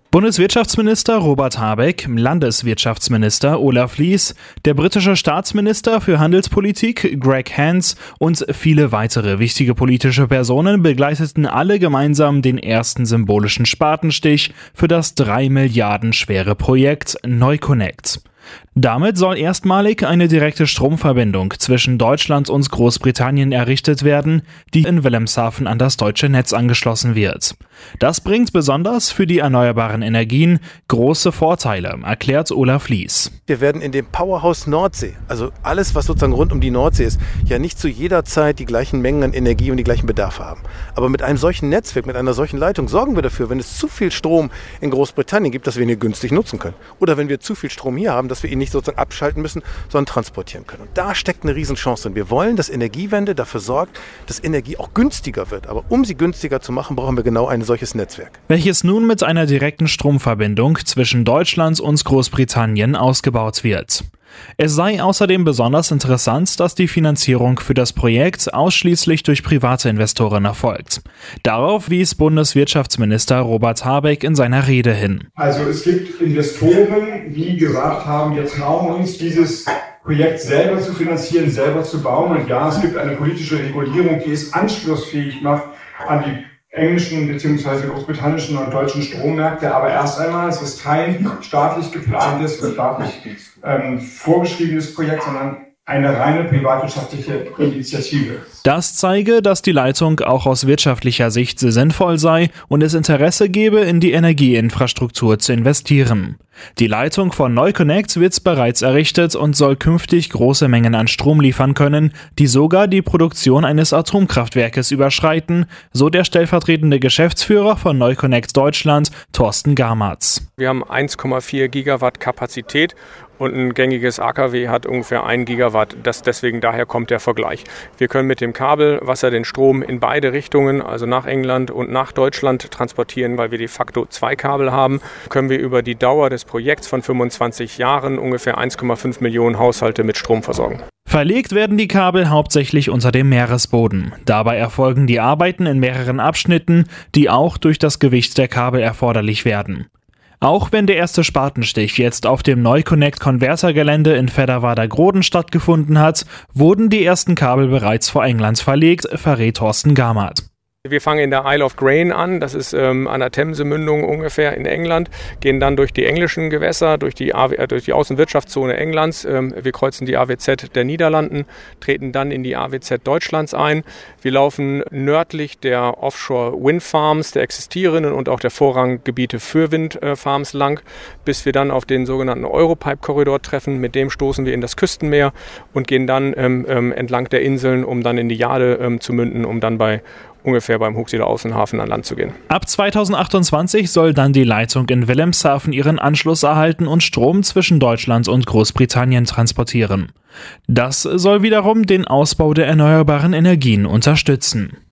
Bundeswirtschaftsminister Robert Habeck, Landeswirtschaftsminister Olaf Lies, der britische Staatsminister für Handelspolitik Greg Hands und viele weitere wichtige politische Personen begleiteten alle gemeinsam den ersten symbolischen Spatenstich für das 3 Milliarden schwere Projekt NeuConnect. Damit soll erstmalig eine direkte Stromverbindung zwischen Deutschland und Großbritannien errichtet werden, die in Wilhelmshaven an das deutsche Netz angeschlossen wird. Das bringt besonders für die erneuerbaren Energien große Vorteile, erklärt Olaf Lies. Wir werden in dem Powerhouse Nordsee, also alles, was sozusagen rund um die Nordsee ist, ja nicht zu jeder Zeit die gleichen Mengen an Energie und die gleichen Bedarfe haben. Aber mit einem solchen Netzwerk, mit einer solchen Leitung sorgen wir dafür, wenn es zu viel Strom in Großbritannien gibt, dass wir ihn hier günstig nutzen können. Oder wenn wir zu viel Strom hier haben, dass wir ihn nicht sozusagen abschalten müssen, sondern transportieren können. Und da steckt eine Riesenchance drin. Wir wollen, dass Energiewende dafür sorgt, dass Energie auch günstiger wird. Aber um sie günstiger zu machen, brauchen wir genau ein solches Netzwerk. Welches nun mit einer direkten Stromverbindung zwischen Deutschland und Großbritannien ausgebaut wird. Es sei außerdem besonders interessant, dass die Finanzierung für das Projekt ausschließlich durch private Investoren erfolgt. Darauf wies Bundeswirtschaftsminister Robert Habeck in seiner Rede hin. Also es gibt Investoren, die gesagt haben, wir trauen uns dieses Projekt selber zu finanzieren, selber zu bauen. Und ja, es gibt eine politische Regulierung, die es anschlussfähig macht an die englischen bzw. großbritannischen und deutschen Strommärkte, aber erst einmal, es ist kein staatlich geplantes, staatlich vorgeschriebenes Projekt, sondern eine reine privatwirtschaftliche Initiative. Das zeige, dass die Leitung auch aus wirtschaftlicher Sicht sinnvoll sei und es Interesse gebe, in die Energieinfrastruktur zu investieren. Die Leitung von NeuConnect wird bereits errichtet und soll künftig große Mengen an Strom liefern können, die sogar die Produktion eines Atomkraftwerkes überschreiten, so der stellvertretende Geschäftsführer von NeuConnect Deutschland, Thorsten Gamatz. Wir haben 1,4 Gigawatt Kapazität und ein gängiges AKW hat ungefähr 1 Gigawatt. Daher kommt der Vergleich. Wir können mit dem Kabel Wasser den Strom in beide Richtungen, also nach England und nach Deutschland transportieren, weil wir de facto 2 Kabel haben. Können wir über die Dauer des Projekts von 25 Jahren ungefähr 1,5 Millionen Haushalte mit Strom versorgen. Verlegt werden die Kabel hauptsächlich unter dem Meeresboden. Dabei erfolgen die Arbeiten in mehreren Abschnitten, die auch durch das Gewicht der Kabel erforderlich werden. Auch wenn der erste Spatenstich jetzt auf dem NeuConnect-Konvertergelände in Fedderwader-Groden stattgefunden hat, wurden die ersten Kabel bereits vor England verlegt, verrät Thorsten Gamatz. Wir fangen in der Isle of Grain an, das ist an der Themse-Mündung ungefähr in England, gehen dann durch die englischen Gewässer, durch die Außenwirtschaftszone Englands. Wir kreuzen die AWZ der Niederlanden, treten dann in die AWZ Deutschlands ein. Wir laufen nördlich der Offshore-Windfarms, der existierenden und auch der Vorranggebiete für Windfarms lang, bis wir dann auf den sogenannten Europipe-Korridor treffen. Mit dem stoßen wir in das Küstenmeer und gehen dann entlang der Inseln, um dann in die Jade zu münden, um dann ungefähr beim Huxiller Außenhafen an Land zu gehen. Ab 2028 soll dann die Leitung in Wilhelmshaven ihren Anschluss erhalten und Strom zwischen Deutschland und Großbritannien transportieren. Das soll wiederum den Ausbau der erneuerbaren Energien unterstützen.